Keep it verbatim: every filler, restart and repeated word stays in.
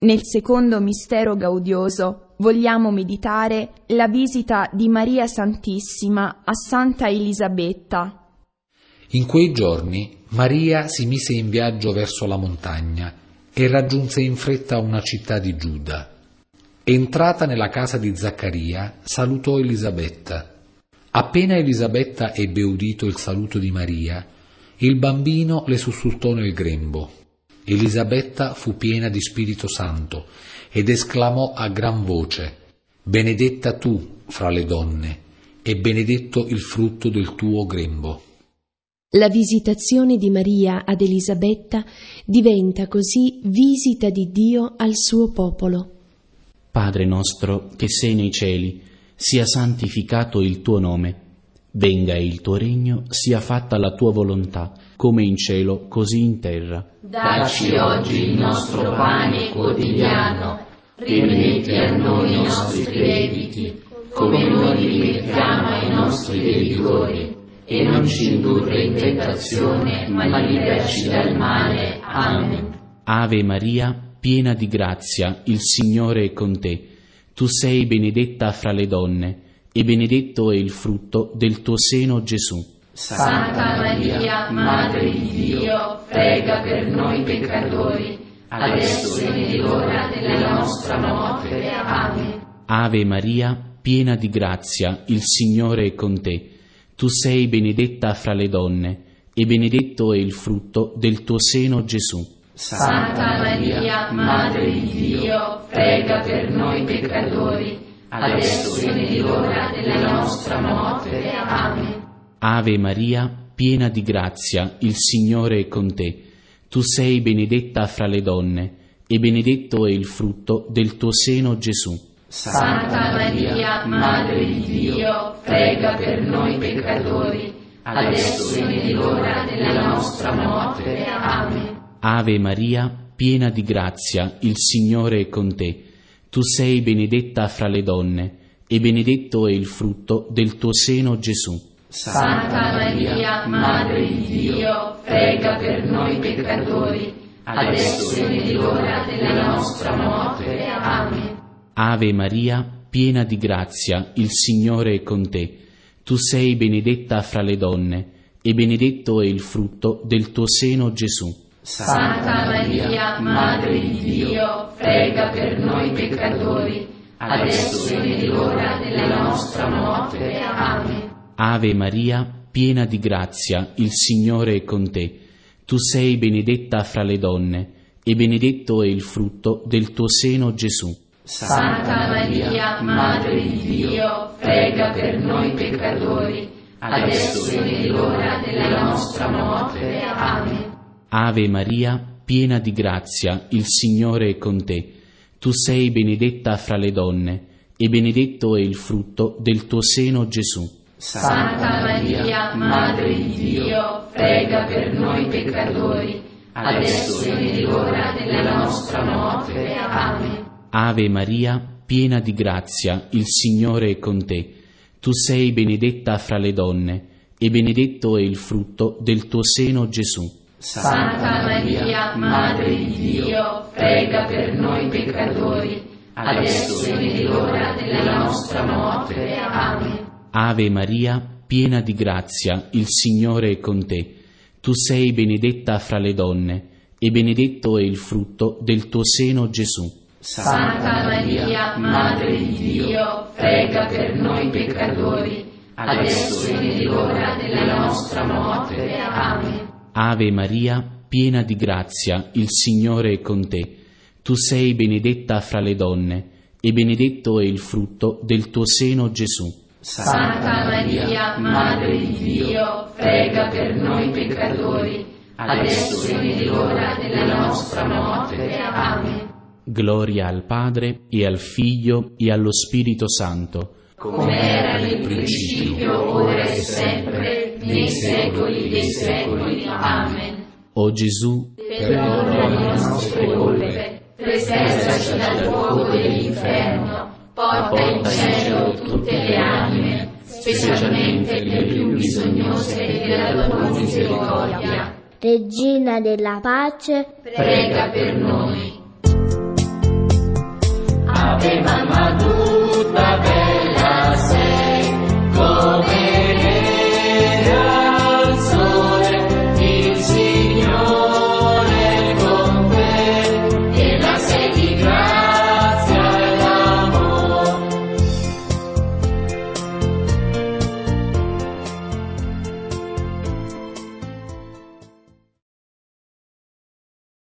Nel secondo mistero gaudioso vogliamo meditare la visita di Maria Santissima a Santa Elisabetta. In quei giorni Maria si mise in viaggio verso la montagna e raggiunse in fretta una città di Giuda. Entrata nella casa di Zaccaria, salutò Elisabetta. Appena Elisabetta ebbe udito il saluto di Maria, il bambino le sussultò nel grembo. Elisabetta fu piena di Spirito Santo ed esclamò a gran voce: «Benedetta tu fra le donne, e benedetto il frutto del tuo grembo». La visitazione di Maria ad Elisabetta diventa così visita di Dio al suo popolo. Padre nostro che sei nei cieli, sia santificato il tuo nome. Venga il tuo regno, sia fatta la tua volontà, come in cielo, così in terra. Dacci oggi il nostro pane quotidiano, rimetti a noi i nostri debiti, come noi rimettiamo ai nostri debitori, e non ci indurre in tentazione, ma liberaci dal male. Amen. Ave Maria, piena di grazia, il Signore è con te. Tu sei benedetta fra le donne, e benedetto è il frutto del tuo seno, Gesù. Santa Maria, Madre di Dio, prega per noi peccatori, adesso e nell'ora della nostra morte. Amen. Ave Maria, piena di grazia, il Signore è con te. Tu sei benedetta fra le donne, e benedetto è il frutto del tuo seno, Gesù. Santa Maria, Madre di Dio, prega per noi peccatori, adesso e nell'ora della nostra morte. Amen. Ave Maria, piena di grazia, il Signore è con te. Tu sei benedetta fra le donne, e benedetto è il frutto del tuo seno, Gesù. Santa Maria, Madre di Dio, prega per noi peccatori, adesso e nell'ora della nostra morte. Amen. Ave Maria, piena di grazia, il Signore è con te. Tu sei benedetta fra le donne, e benedetto è il frutto del tuo seno, Gesù. Santa Maria, Madre di Dio, prega per noi peccatori, adesso e nell'ora della nostra morte. Amen. Ave Maria, piena di grazia, il Signore è con te. Tu sei benedetta fra le donne, e benedetto è il frutto del tuo seno, Gesù. Santa Maria, Madre di Dio, prega per noi peccatori, adesso e nell'ora della nostra morte. Amen. Ave Maria, piena di grazia, il Signore è con te. Tu sei benedetta fra le donne, e benedetto è il frutto del tuo seno, Gesù. Santa Maria, Madre di Dio, prega per noi peccatori, adesso e nell'ora della nostra morte. Amen. Ave Maria, piena di grazia, il Signore è con te. Tu sei benedetta fra le donne, e benedetto è il frutto del tuo seno, Gesù. Santa Maria, Madre di Dio, prega per noi peccatori, adesso e nell'ora della nostra morte. Amen. Ave Maria, piena di grazia, il Signore è con te. Tu sei benedetta fra le donne, e benedetto è il frutto del tuo seno, Gesù. Santa Maria, Madre di Dio, prega per noi peccatori, adesso e nell'ora della nostra morte. Amen. Ave Maria, piena di grazia, il Signore è con te. Tu sei benedetta fra le donne, e benedetto è il frutto del tuo seno, Gesù. Santa Maria, Madre di Dio, prega per noi peccatori, adesso e nell'ora della nostra morte. Amen. Ave Maria, piena di grazia, il Signore è con te. Tu sei benedetta fra le donne, e benedetto è il frutto del tuo seno, Gesù. Santa Maria, Madre di Dio, prega per noi peccatori, adesso e nell'ora della nostra morte. Amen. Gloria al Padre, e al Figlio, e allo Spirito Santo, come era nel principio, ora e sempre, nei secoli dei secoli. Amen. O Gesù, perdona le nostre colpe, preservaci dal fuoco dell'inferno, porta in cielo tutte le anime, specialmente le più bisognose della tua misericordia. Regina della pace, prega per noi.